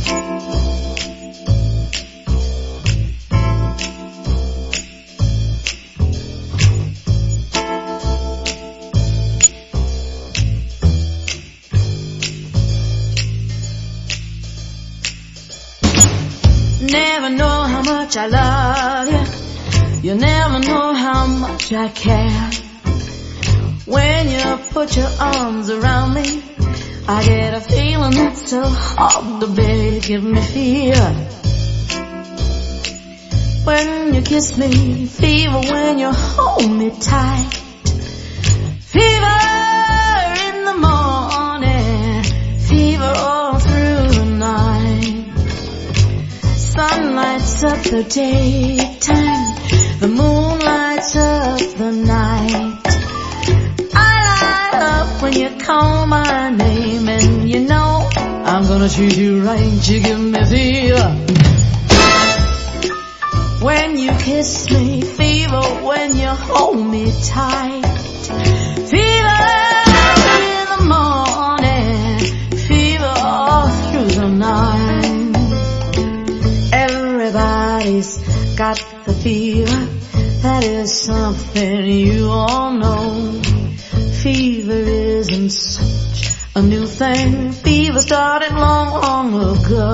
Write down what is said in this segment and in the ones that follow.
Never know how much I love you. You never know how much I care. When you put your arms around me, I get a feeling that's so hard to bear. Give me fear when you kiss me, fever when you hold me tight, fever in the morning, fever all through the night. Sun lights up the daytime, the moon lights up the night. I light up when you call my name, and you know I'm gonna treat you right. You give me fever when you kiss me, fever when you hold me tight, fever in the morning, fever all through the night. Everybody's got the fever, that is something you all know. Fever isn't such a new thing, fever started long, long ago.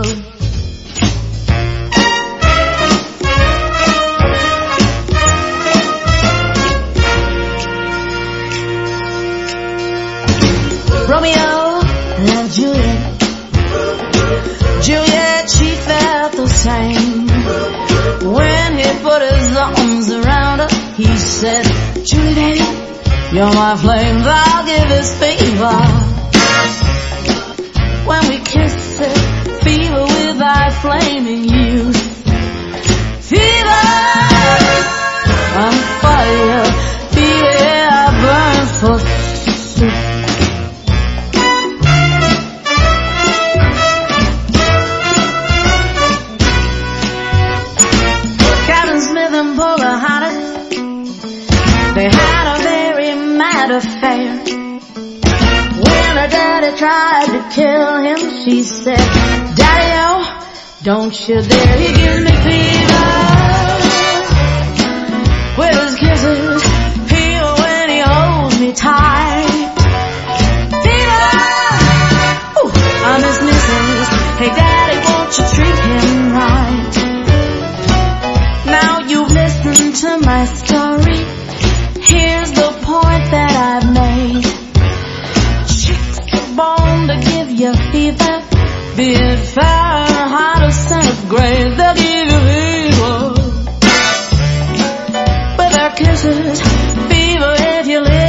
Romeo and Juliet, Juliet, she felt the same. When he put his arms around her, he said, Julie baby, you're my flame, I'll give this fever. When we kissed it, fever with thy flaming youth. Fever, I'm fire, fever, I burn for soup. They had a very mad affair. When her daddy tried to kill him, she said, Daddy-o, don't you dare. He gives me fever with his kisses, fever when he holds me tight, fever, ooh, I'm his missus. Hey Daddy, won't you treat him right? Now you've listened to my story. Here's the point that I've made. Chicks are born to give you fever, be it Fahrenheit or centigrade, they'll give you fever with their kisses, fever if you live